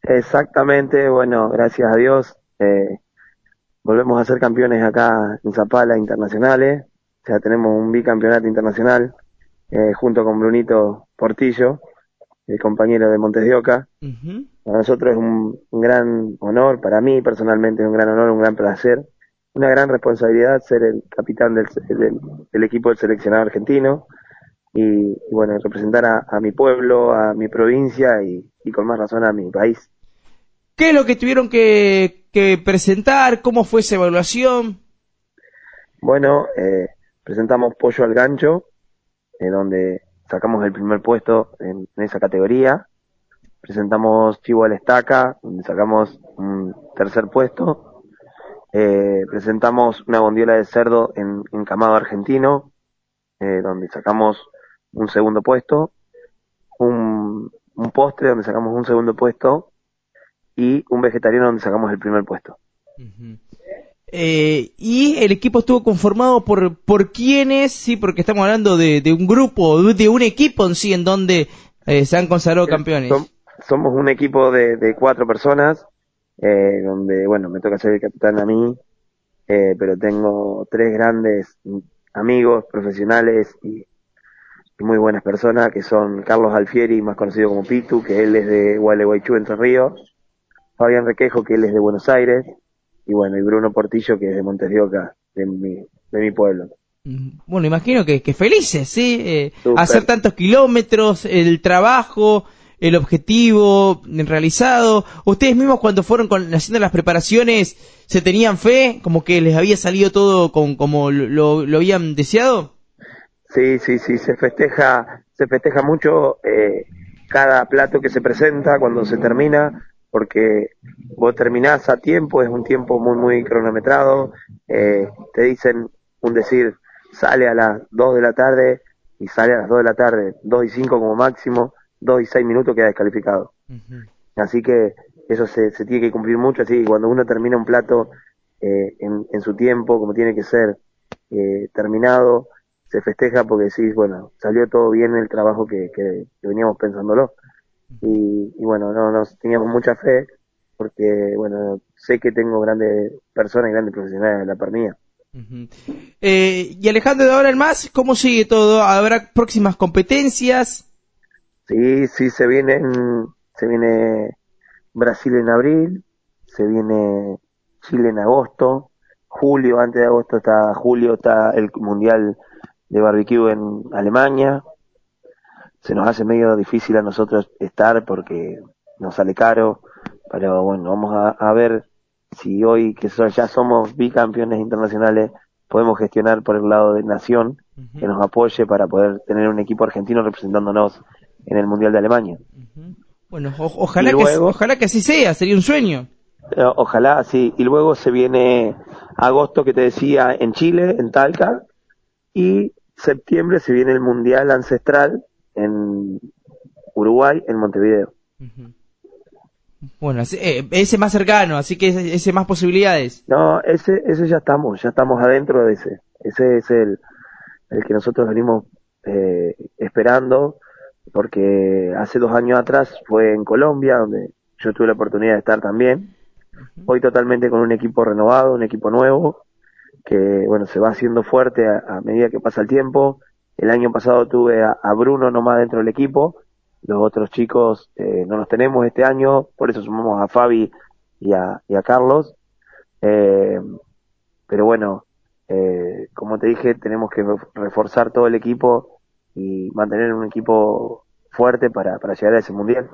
Exactamente, bueno, gracias a Dios, volvemos a ser campeones acá en Zapala internacionales, o sea, tenemos un bicampeonato internacional junto con Brunito Portillo, el compañero de Montes de Oca. Ujú. Para nosotros es un gran honor, para mí personalmente es un gran honor, un gran placer, una gran responsabilidad ser el capitán del equipo del seleccionado argentino y bueno, representar a mi pueblo, a mi provincia y con más razón a mi país. ¿Qué es lo que tuvieron que presentar? ¿Cómo fue esa evaluación? Bueno, presentamos Pollo al Gancho, donde sacamos el primer puesto en esa categoría. Presentamos Chivo a la Estaca, donde sacamos un tercer puesto. Presentamos una bondiola de cerdo en encamado argentino, donde sacamos un segundo puesto. Un postre donde sacamos un segundo puesto y un vegetariano donde sacamos el primer puesto. Ujú. Y el equipo estuvo conformado por quiénes, sí, porque estamos hablando de un grupo, de un equipo en sí, en donde se han consagrado Som- campeones. Somos un equipo de cuatro personas, donde, bueno, me toca ser el capitán a mí, pero tengo tres grandes amigos profesionales y muy buenas personas, que son Carlos Alfieri, más conocido como Pitu, que él es de Gualeguaychú, Entre Ríos, Fabián Requejo, que él es de Buenos Aires, y bueno, y Bruno Portillo, que es de Montes de Oca, de mi pueblo. Bueno, imagino que felices, ¿sí? Hacer Súper. tantos kilómetros, el trabajo, el objetivo realizado. Ustedes mismos cuando fueron haciendo las preparaciones, ¿se tenían fe? ¿Como que les había salido todo como lo habían deseado? Sí, sí, sí, se festeja mucho cada plato que se presenta cuando se termina, porque vos terminás a tiempo, es un tiempo muy, muy cronometrado, te dicen un decir, sale a las 2 de la tarde y sale a las 2 de la tarde, 2 y 5 como máximo, 2 y 6 minutos queda descalificado. Ujú. Así que eso se tiene que cumplir mucho, así que cuando uno termina un plato en su tiempo, como tiene que ser terminado, se festeja porque decís, bueno, salió todo bien el trabajo que veníamos pensándolo. Y bueno, no, nos teníamos mucha fe porque, bueno, sé que tengo grandes personas y grandes profesionales en la par mía. Ujú. Y Alejandro, de ahora en más, ¿cómo sigue todo? ¿Habrá próximas competencias? Sí, sí, se viene Brasil en abril, se viene Chile en agosto, julio, antes de agosto está julio, está el Mundial de Barbecue en Alemania. Se nos hace medio difícil a nosotros estar porque nos sale caro, pero bueno, vamos a ver si hoy ya somos bicampeones internacionales podemos gestionar por el lado de Nación que Ujú, nos apoye para poder tener un equipo argentino representándonos en el Mundial de Alemania. ujú. Bueno, Y luego, ojalá que así sea, sería un sueño. ojalá, sí, y luego se viene agosto que te decía en Chile, en Talca, y septiembre se viene el Mundial Ancestral en Uruguay, en Montevideo. Ujú. Bueno, ese más cercano, así que ese más posibilidades. No, ese ya estamos adentro de ese es el que nosotros venimos esperando, porque hace 2 años atrás fue en Colombia, donde yo tuve la oportunidad de estar también, Ujú, hoy totalmente con un equipo renovado, un equipo nuevo, que bueno, se va haciendo fuerte a medida que pasa el tiempo. El año pasado tuve a Bruno nomás dentro del equipo, los otros chicos no los tenemos este año, por eso sumamos a Fabi y a Carlos. Eh, pero bueno, como te dije, tenemos que reforzar todo el equipo y mantener un equipo fuerte para llegar a ese mundial.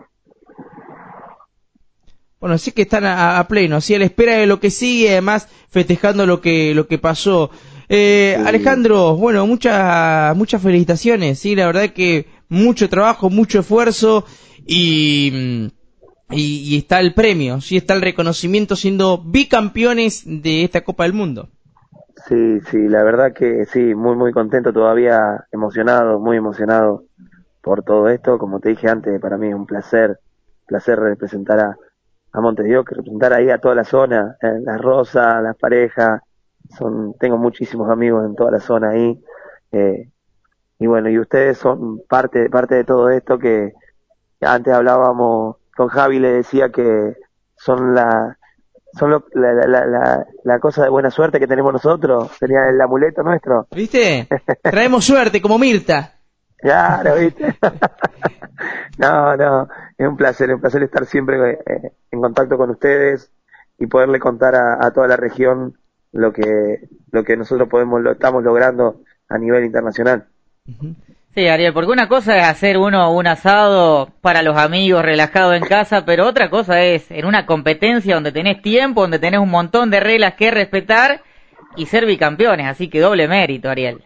bueno, sí que están a pleno, así a la espera de lo que sigue, además festejando lo que pasó. Sí, Alejandro, bueno, muchas felicitaciones, sí, la verdad que mucho trabajo, mucho esfuerzo y, y está el premio, sí está el reconocimiento siendo bicampeones de esta Copa del Mundo. sí, sí, la verdad que sí, muy, muy contento todavía, emocionado, muy emocionado por todo esto. Como te dije antes, para mí es un placer representar a Montes de Oca, representar ahí a toda la zona, las Rosas, las parejas, tengo muchísimos amigos en toda la zona ahí, eh, y bueno, y ustedes son parte de todo esto que antes hablábamos con Javi le decía que son la cosa de buena suerte que tenemos nosotros, sería el amuleto nuestro. ¿Viste? Traemos suerte, como Mirta. Claro, ¿viste? No, no, es un placer estar siempre en contacto con ustedes y poderle contar a toda la región lo que nosotros lo estamos logrando a nivel internacional. Sí, Ariel, porque una cosa es hacer un asado para los amigos relajado en casa, pero otra cosa es en una competencia donde tenés tiempo, donde tenés un montón de reglas que respetar y ser bicampeones, así que doble mérito, Ariel.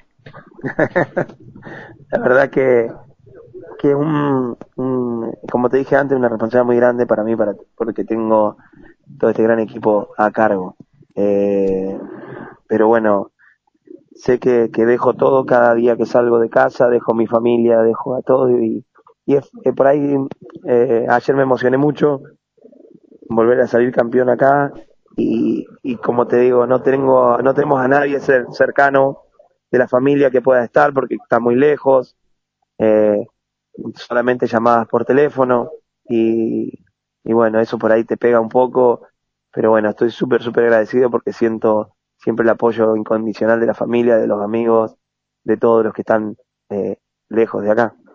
La verdad que como te dije antes, una responsabilidad muy grande para mí, porque tengo todo este gran equipo a cargo. Pero bueno, sé que dejo todo cada día que salgo de casa, dejo mi familia, dejo a todo por ahí ayer me emocioné mucho volver a salir campeón acá y como te digo, no tenemos a nadie cercano de la familia que pueda estar porque está muy lejos, eh, solamente llamadas por teléfono y bueno, eso por ahí te pega un poco, pero bueno, estoy súper agradecido porque siento siempre el apoyo incondicional de la familia, de los amigos, de todos los que están lejos de acá.